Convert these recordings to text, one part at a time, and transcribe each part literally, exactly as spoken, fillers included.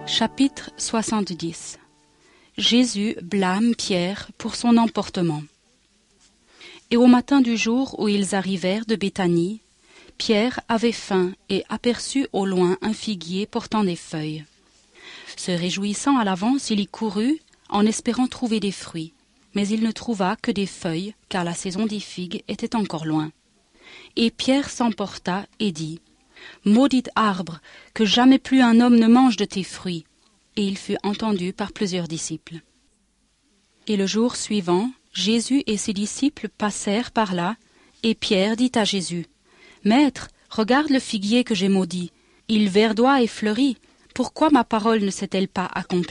Chapitre soixante-dix. Jésus blâme Pierre pour son emportement. Et au matin du jour où ils arrivèrent de Béthanie, Pierre avait faim et aperçut au loin un figuier portant des feuilles. Se réjouissant à l'avance, il y courut en espérant trouver des fruits, mais il ne trouva que des feuilles, car la saison des figues était encore loin. Et Pierre s'emporta et dit : Maudit arbre, que jamais plus un homme ne mange de tes fruits. Et il fut entendu par plusieurs disciples. Et le jour suivant, Jésus et ses disciples passèrent par là, et Pierre dit à Jésus : Maître, regarde le figuier que j'ai maudit. Il verdoie et fleurit. Pourquoi ma parole ne s'est-elle pas accomplie ?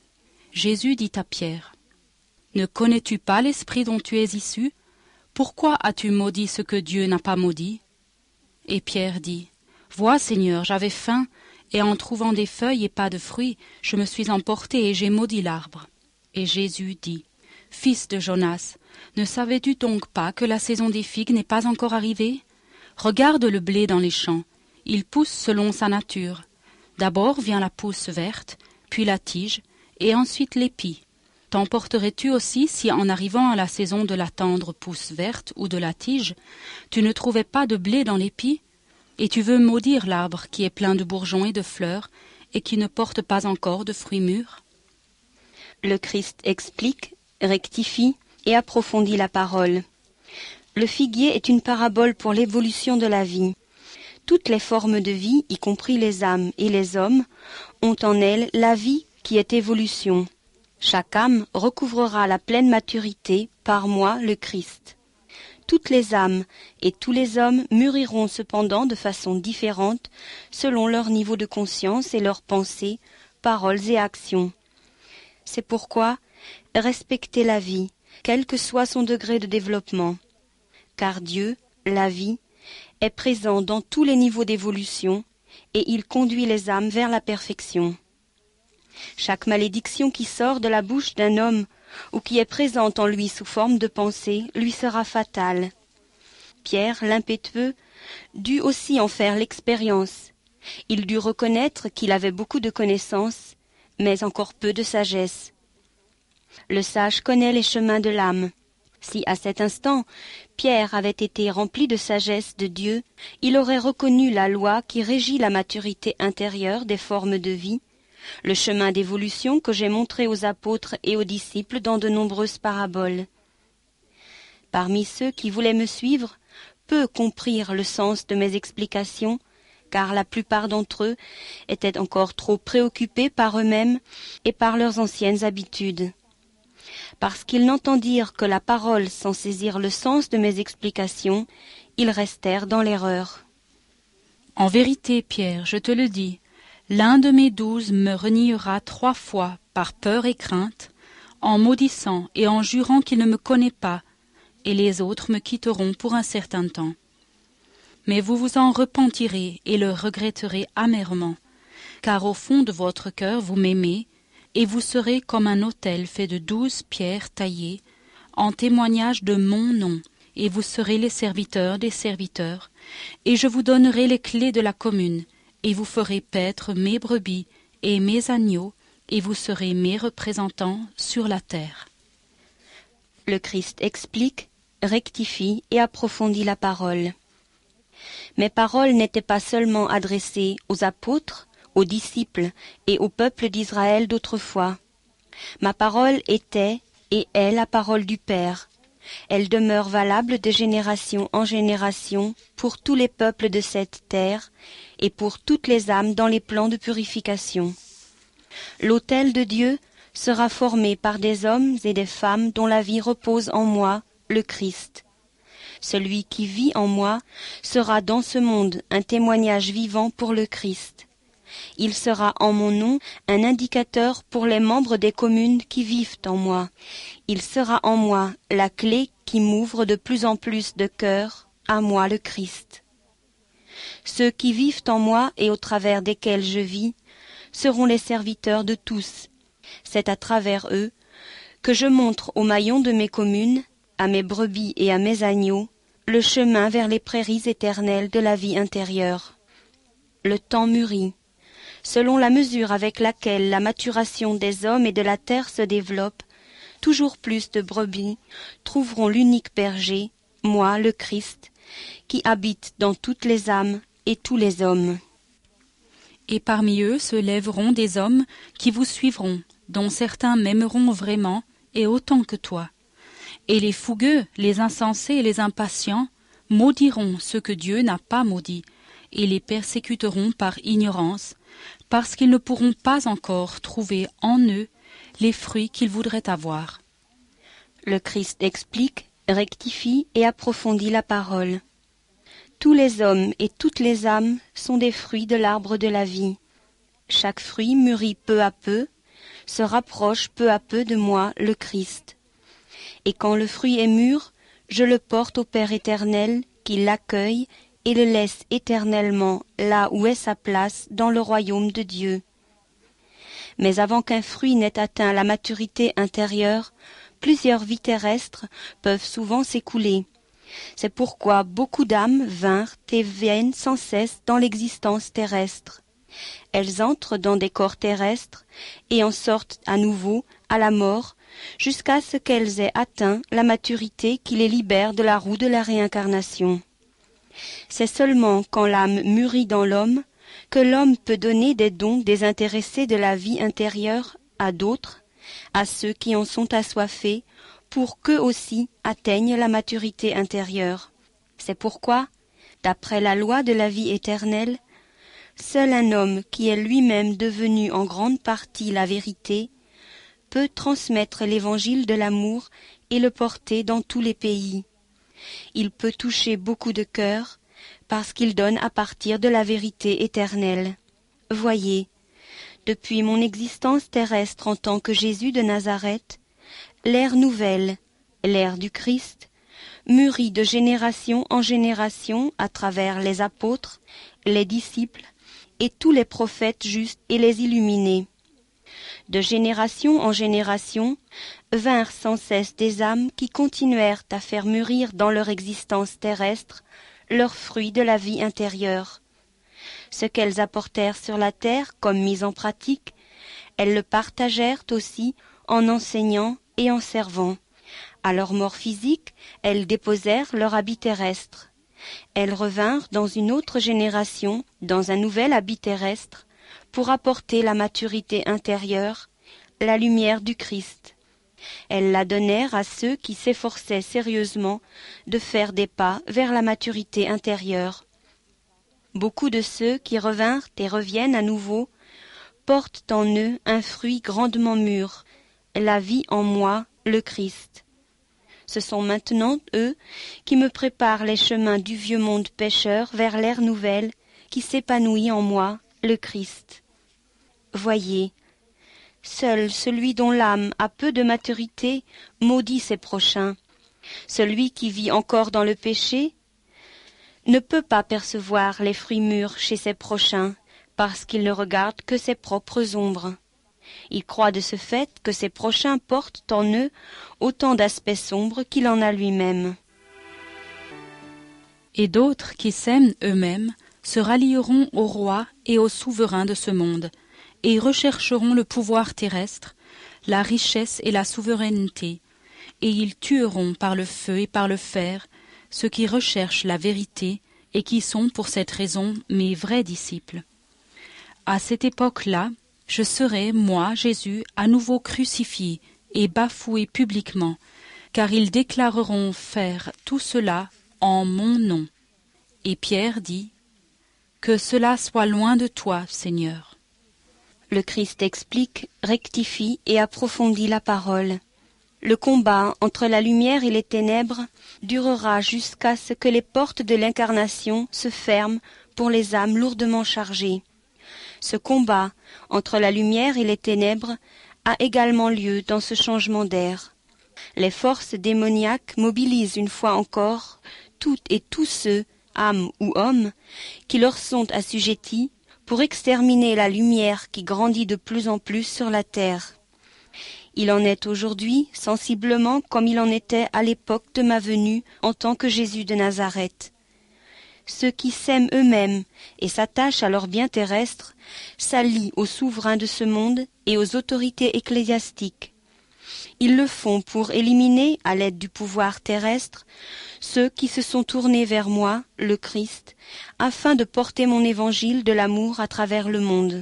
Jésus dit à Pierre : Ne connais-tu pas l'esprit dont tu es issu ? Pourquoi as-tu maudit ce que Dieu n'a pas maudit ? Et Pierre dit : Vois, Seigneur, j'avais faim, et en trouvant des feuilles et pas de fruits, je me suis emporté et j'ai maudit l'arbre. Et Jésus dit : Fils de Jonas, ne savais-tu donc pas que la saison des figues n'est pas encore arrivée ? Regarde le blé dans les champs, il pousse selon sa nature. D'abord vient la pousse verte, puis la tige, et ensuite l'épi. T'emporterais-tu aussi si, en arrivant à la saison de la tendre pousse verte ou de la tige, tu ne trouvais pas de blé dans l'épi ? Et tu veux maudire l'arbre qui est plein de bourgeons et de fleurs, et qui ne porte pas encore de fruits mûrs ? Le Christ explique, rectifie et approfondit la parole. Le figuier est une parabole pour l'évolution de la vie. Toutes les formes de vie, y compris les âmes et les hommes, ont en elles la vie qui est évolution. Chaque âme recouvrera la pleine maturité par moi, le Christ. Toutes les âmes et tous les hommes mûriront cependant de façon différente selon leur niveau de conscience et leurs pensées, paroles et actions. C'est pourquoi respectez la vie, quel que soit son degré de développement. Car Dieu, la vie, est présent dans tous les niveaux d'évolution et il conduit les âmes vers la perfection. Chaque malédiction qui sort de la bouche d'un homme ou qui est présente en lui sous forme de pensée lui sera fatale. Pierre, l'impétueux, dut aussi en faire l'expérience. Il dut reconnaître qu'il avait beaucoup de connaissances, mais encore peu de sagesse. Le sage connaît les chemins de l'âme. Si à cet instant Pierre avait été rempli de sagesse de Dieu, il aurait reconnu la loi qui régit la maturité intérieure des formes de vie, le chemin d'évolution que j'ai montré aux apôtres et aux disciples dans de nombreuses paraboles. Parmi ceux qui voulaient me suivre, peu comprirent le sens de mes explications, car la plupart d'entre eux étaient encore trop préoccupés par eux-mêmes et par leurs anciennes habitudes. Parce qu'ils n'entendirent que la parole sans saisir le sens de mes explications, ils restèrent dans l'erreur. En vérité, Pierre, je te le dis, l'un de mes douze me reniera trois fois par peur et crainte, en maudissant et en jurant qu'il ne me connaît pas, et les autres me quitteront pour un certain temps. Mais vous vous en repentirez et le regretterez amèrement, car au fond de votre cœur vous m'aimez, et vous serez comme un autel fait de douze pierres taillées, en témoignage de mon nom, et vous serez les serviteurs des serviteurs, et je vous donnerai les clés de la commune, et vous ferez paître mes brebis et mes agneaux, et vous serez mes représentants sur la terre. Le Christ explique, rectifie et approfondit la parole. Mes paroles n'étaient pas seulement adressées aux apôtres, aux disciples et au peuple d'Israël d'autrefois. Ma parole était et est la parole du Père. Elle demeure valable de génération en génération pour tous les peuples de cette terre et pour toutes les âmes dans les plans de purification. L'autel de Dieu sera formé par des hommes et des femmes dont la vie repose en moi, le Christ. Celui qui vit en moi sera dans ce monde un témoignage vivant pour le Christ. Il sera en mon nom un indicateur pour les membres des communes qui vivent en moi. Il sera en moi la clé qui m'ouvre de plus en plus de cœurs à moi le Christ. Ceux qui vivent en moi et au travers desquels je vis seront les serviteurs de tous. C'est à travers eux que je montre aux maillons de mes communes, à mes brebis et à mes agneaux, le chemin vers les prairies éternelles de la vie intérieure. Le temps mûrit. selon la mesure avec laquelle la maturation des hommes et de la terre se développe, toujours plus de brebis trouveront l'unique berger, moi, le Christ, qui habite dans toutes les âmes et tous les hommes. Et parmi eux se lèveront des hommes qui vous suivront, dont certains m'aimeront vraiment et autant que toi. Et les fougueux, les insensés et les impatients maudiront ceux que Dieu n'a pas maudits, et les persécuteront par ignorance, parce qu'ils ne pourront pas encore trouver en eux les fruits qu'ils voudraient avoir. Le Christ explique, rectifie et approfondit la parole. Tous les hommes et toutes les âmes sont des fruits de l'arbre de la vie. Chaque fruit mûrit peu à peu, se rapproche peu à peu de moi, le Christ. Et quand le fruit est mûr, je le porte au Père éternel, qui l'accueille et le laisse éternellement là où est sa place dans le royaume de Dieu. Mais avant qu'un fruit n'ait atteint la maturité intérieure, plusieurs vies terrestres peuvent souvent s'écouler. C'est pourquoi beaucoup d'âmes vinrent et viennent sans cesse dans l'existence terrestre. Elles entrent dans des corps terrestres et en sortent à nouveau à la mort, jusqu'à ce qu'elles aient atteint la maturité qui les libère de la roue de la réincarnation. C'est seulement quand l'âme mûrit dans l'homme que l'homme peut donner des dons désintéressés de la vie intérieure à d'autres, à ceux qui en sont assoiffés, pour qu'eux aussi atteignent la maturité intérieure. C'est pourquoi, d'après la loi de la vie éternelle, seul un homme qui est lui-même devenu en grande partie la vérité peut transmettre l'évangile de l'amour et le porter dans tous les pays. Il peut toucher beaucoup de cœurs parce qu'il donne à partir de la vérité éternelle. Voyez, depuis mon existence terrestre en tant que Jésus de Nazareth, l'ère nouvelle, l'ère du Christ, mûrit de génération en génération à travers les apôtres, les disciples et tous les prophètes justes et les illuminés. De génération en génération vinrent sans cesse des âmes qui continuèrent à faire mûrir dans leur existence terrestre leurs fruits de la vie intérieure. Ce qu'elles apportèrent sur la terre comme mise en pratique, elles le partagèrent aussi en enseignant et en servant. À leur mort physique, elles déposèrent leur habit terrestre. Elles revinrent dans une autre génération, dans un nouvel habit terrestre, pour apporter la maturité intérieure, la lumière du Christ. Elles la donnèrent à ceux qui s'efforçaient sérieusement de faire des pas vers la maturité intérieure. Beaucoup de ceux qui revinrent et reviennent à nouveau portent en eux un fruit grandement mûr, la vie en moi, le Christ. Ce sont maintenant eux qui me préparent les chemins du vieux monde pécheur vers l'ère nouvelle qui s'épanouit en moi, le Christ. Voyez, seul celui dont l'âme a peu de maturité maudit ses prochains. Celui qui vit encore dans le péché ne peut pas percevoir les fruits mûrs chez ses prochains parce qu'il ne regarde que ses propres ombres. Il croit de ce fait que ses prochains portent en eux autant d'aspects sombres qu'il en a lui-même. Et d'autres qui s'aiment eux-mêmes se rallieront au roi et au souverain de ce monde, et rechercheront le pouvoir terrestre, la richesse et la souveraineté, et ils tueront par le feu et par le fer ceux qui recherchent la vérité et qui sont pour cette raison mes vrais disciples. À cette époque-là, je serai, moi, Jésus, à nouveau crucifié et bafoué publiquement, car ils déclareront faire tout cela en mon nom. Et Pierre dit, « Que cela soit loin de toi, Seigneur. » Le Christ explique, rectifie et approfondit la parole. Le combat entre la lumière et les ténèbres durera jusqu'à ce que les portes de l'incarnation se ferment pour les âmes lourdement chargées. Ce combat entre la lumière et les ténèbres a également lieu dans ce changement d'air. Les forces démoniaques mobilisent une fois encore toutes et tous ceux, âmes ou hommes, qui leur sont assujettis pour exterminer la lumière qui grandit de plus en plus sur la terre. Il en est aujourd'hui sensiblement comme il en était à l'époque de ma venue en tant que Jésus de Nazareth. ceux qui s'aiment eux-mêmes et s'attachent à leurs biens terrestres s'allient aux souverains de ce monde et aux autorités ecclésiastiques. Ils le font pour éliminer, à l'aide du pouvoir terrestre, ceux qui se sont tournés vers moi, le Christ, afin de porter mon évangile de l'amour à travers le monde.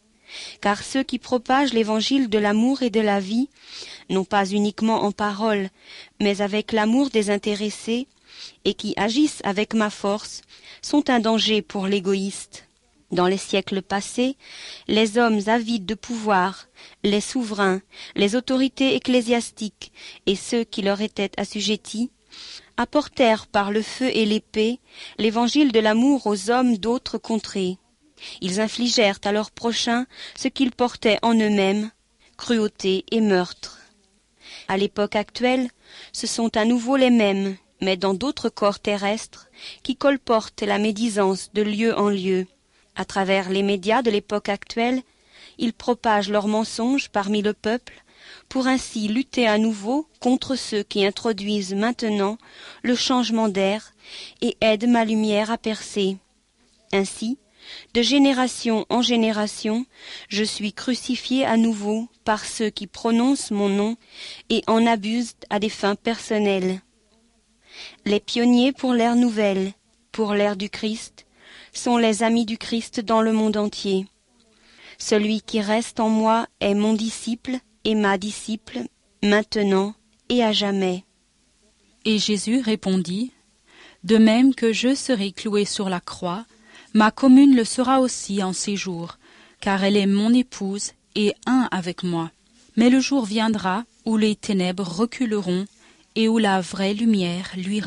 Car ceux qui propagent l'évangile de l'amour et de la vie, non pas uniquement en parole, mais avec l'amour désintéressé, et qui agissent avec ma force, sont un danger pour l'égoïste. Dans les siècles passés, les hommes avides de pouvoir, les souverains, les autorités ecclésiastiques et ceux qui leur étaient assujettis, apportèrent par le feu et l'épée l'évangile de l'amour aux hommes d'autres contrées. Ils infligèrent à leurs prochains ce qu'ils portaient en eux-mêmes, cruauté et meurtre. À l'époque actuelle, ce sont à nouveau les mêmes, mais dans d'autres corps terrestres, qui colportent la médisance de lieu en lieu. À travers les médias de l'époque actuelle, ils propagent leurs mensonges parmi le peuple, pour ainsi lutter à nouveau contre ceux qui introduisent maintenant le changement d'air et aident ma lumière à percer. Ainsi, de génération en génération, je suis crucifié à nouveau par ceux qui prononcent mon nom et en abusent à des fins personnelles. Les pionniers pour l'ère nouvelle, pour l'ère du Christ, sont les amis du Christ dans le monde entier. Celui qui reste en moi est mon disciple et ma disciple, maintenant et à jamais. Et Jésus répondit, « De même que je serai cloué sur la croix, ma commune le sera aussi en ces jours, car elle est mon épouse et un avec moi. Mais le jour viendra où les ténèbres reculeront et où la vraie lumière luira. »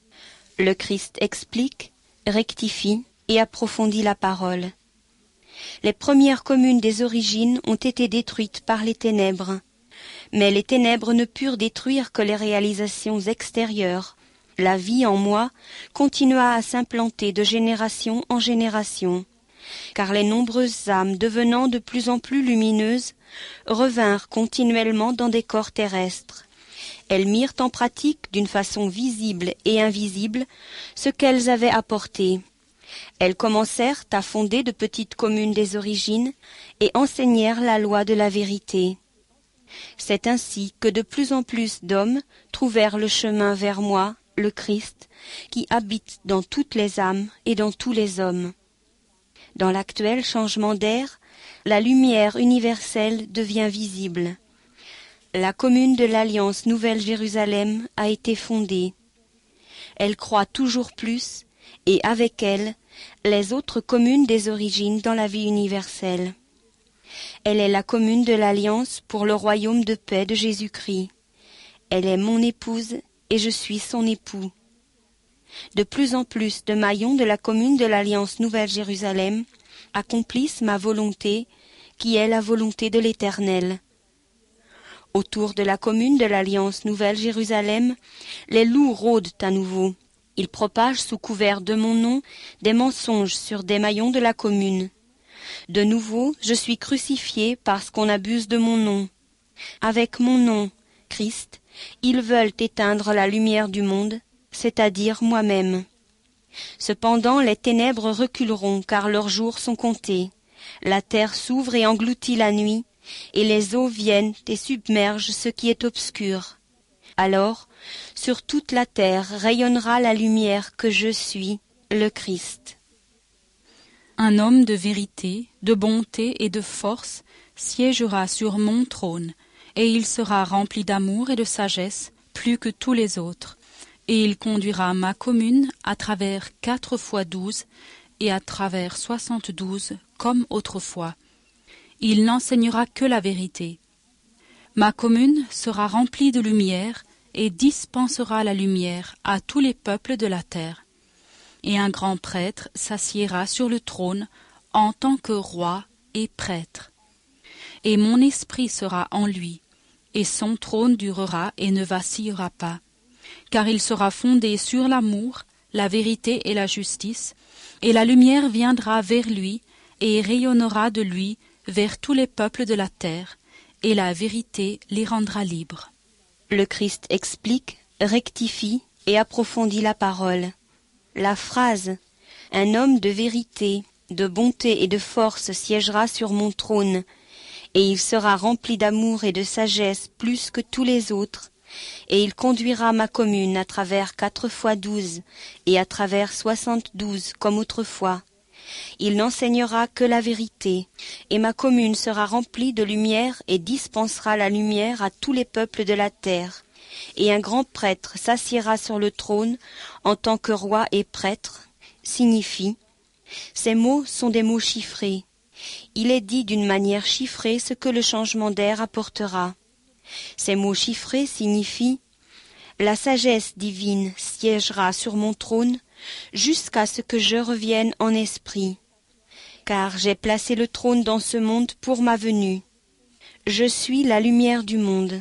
Le Christ explique, rectifie et approfondit la parole. Les premières communes des origines ont été détruites par les ténèbres, mais les ténèbres ne purent détruire que les réalisations extérieures. La vie en moi continua à s'implanter de génération en génération, car les nombreuses âmes devenant de plus en plus lumineuses revinrent continuellement dans des corps terrestres. Elles mirent en pratique d'une façon visible et invisible ce qu'elles avaient apporté. Elles commencèrent à fonder de petites communes des origines et enseignèrent la loi de la vérité. C'est ainsi que de plus en plus d'hommes trouvèrent le chemin vers moi, le Christ, qui habite dans toutes les âmes et dans tous les hommes. Dans l'actuel changement d'air, la lumière universelle devient visible. La commune de l'Alliance Nouvelle-Jérusalem a été fondée. Elle croît toujours plus, et avec elle, les autres communes des origines dans la vie universelle. Elle est la commune de l'Alliance pour le royaume de paix de Jésus-Christ. Elle est mon épouse et je suis son époux. De plus en plus de maillons de la commune de l'Alliance Nouvelle-Jérusalem accomplissent ma volonté, qui est la volonté de l'Éternel. Autour de la commune de l'Alliance Nouvelle-Jérusalem, les loups rôdent à nouveau. Ils propagent sous couvert de mon nom des mensonges sur des maillons de la commune. De nouveau, je suis crucifié parce qu'on abuse de mon nom. Avec mon nom, Christ, ils veulent éteindre la lumière du monde, c'est-à-dire moi-même. Cependant, les ténèbres reculeront car leurs jours sont comptés. La terre s'ouvre et engloutit la nuit, et les eaux viennent et submergent ce qui est obscur. Alors, sur toute la terre rayonnera la lumière que je suis, le Christ. Un homme de vérité, de bonté et de force siégera sur mon trône, et il sera rempli d'amour et de sagesse plus que tous les autres, et il conduira ma commune à travers quatre fois douze et à travers soixante-douze comme autrefois. Il n'enseignera que la vérité. Ma commune sera remplie de lumière et dispensera la lumière à tous les peuples de la terre. Et un grand prêtre s'assiera sur le trône en tant que roi et prêtre. Et mon esprit sera en lui, et son trône durera et ne vacillera pas, car il sera fondé sur l'amour, la vérité et la justice, et la lumière viendra vers lui et rayonnera de lui vers tous les peuples de la terre, et la vérité les rendra libres. Le Christ explique, rectifie et approfondit la parole. La phrase « Un homme de vérité, de bonté et de force siégera sur mon trône, et il sera rempli d'amour et de sagesse plus que tous les autres, et il conduira ma commune à travers quatre fois douze, et à travers soixante-douze comme autrefois. Il n'enseignera que la vérité, et ma commune sera remplie de lumière et dispensera la lumière à tous les peuples de la terre. Et un grand prêtre s'assiera sur le trône en tant que roi et prêtre, signifie. Ces mots sont des mots chiffrés. Il est dit d'une manière chiffrée ce que le changement d'air apportera. Ces mots chiffrés signifient « La sagesse divine siégera sur mon trône jusqu'à ce que je revienne en esprit, car j'ai placé le trône dans ce monde pour ma venue. Je suis la lumière du monde.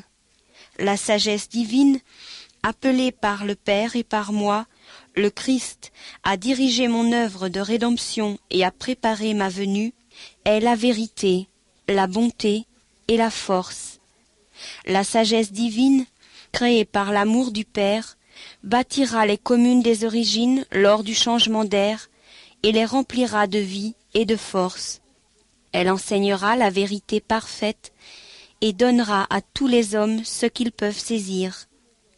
La sagesse divine, appelée par le Père et par moi, le Christ, à diriger mon œuvre de rédemption et à préparer ma venue, est la vérité, la bonté et la force. La sagesse divine, créée par l'amour du Père, bâtira les communes des origines lors du changement d'air et les remplira de vie et de force. Elle enseignera la vérité parfaite et donnera à tous les hommes ce qu'ils peuvent saisir.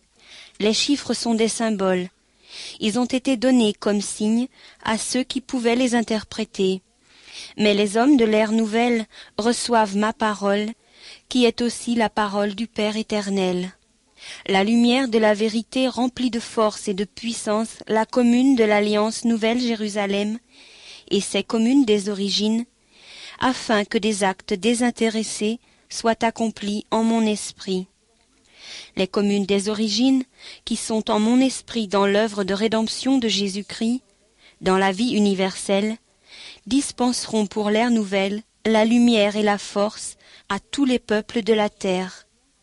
Les chiffres sont des symboles. Ils ont été donnés comme signes à ceux qui pouvaient les interpréter. Mais les hommes de l'ère nouvelle reçoivent ma parole, qui est aussi la parole du Père éternel. La lumière de la vérité remplit de force et de puissance la commune de l'Alliance Nouvelle Jérusalem et ses communes des origines, afin que des actes désintéressés soient accomplis en mon esprit. Les communes des origines, qui sont en mon esprit dans l'œuvre de rédemption de Jésus-Christ, dans la vie universelle, dispenseront pour l'ère nouvelle la lumière et la force à tous les peuples de la terre.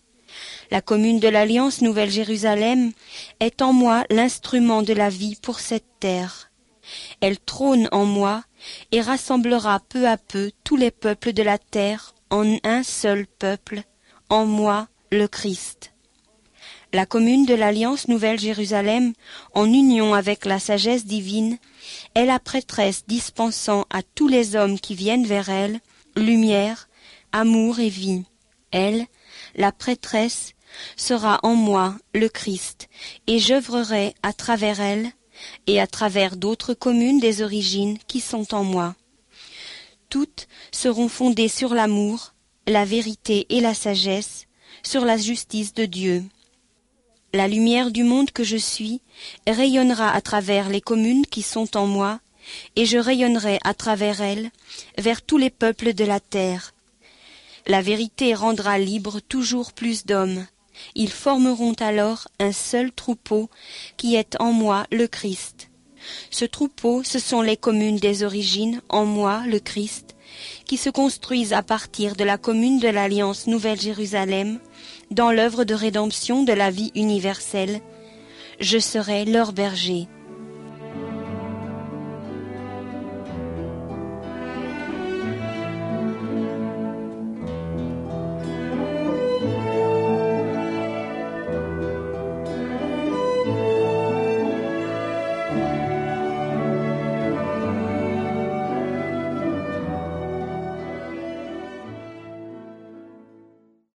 La commune de l'Alliance Nouvelle Jérusalem est en moi l'instrument de la vie pour cette terre. Elle trône en moi et rassemblera peu à peu tous les peuples de la terre en un seul peuple, en moi le Christ. La commune de l'Alliance Nouvelle Jérusalem, en union avec la sagesse divine, est la prêtresse dispensant à tous les hommes qui viennent vers elle lumière, amour et vie. Elle, la prêtresse, sera en moi le Christ, et j'œuvrerai à travers elle et à travers d'autres communes des origines qui sont en moi. Toutes seront fondées sur l'amour, la vérité et la sagesse, sur la justice de Dieu. La lumière du monde que je suis rayonnera à travers les communes qui sont en moi, et je rayonnerai à travers elles vers tous les peuples de la terre. La vérité rendra libre toujours plus d'hommes. Ils formeront alors un seul troupeau qui est en moi le Christ. Ce troupeau, ce sont les communes des origines, en moi le Christ, qui se construisent à partir de la commune de l'Alliance Nouvelle Jérusalem, dans l'œuvre de rédemption de la vie universelle. Je serai leur berger.